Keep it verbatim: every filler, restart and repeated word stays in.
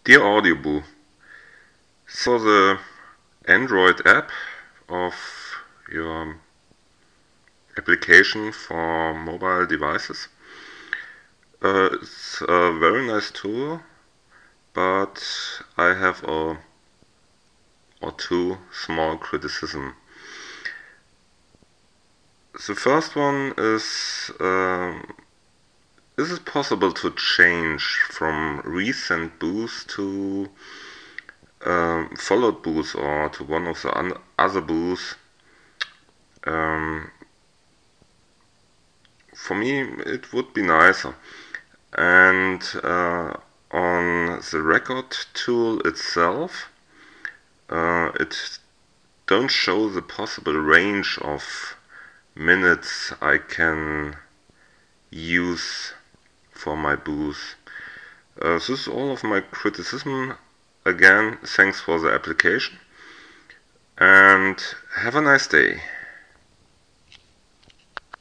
Dear Audioboo, so the Android app of your application for mobile devices. Uh, it's a very nice tool, but I have a or two small criticism. The first one is, um, is it possible to change from recent boos to um, followed boos or to one of the other boos? Um, for me, it would be nicer. And uh, on the record tool itself, uh, it don't show the possible range of minutes I can use for my booth. Uh, this is all of my criticism. Again, thanks for the application and have a nice day.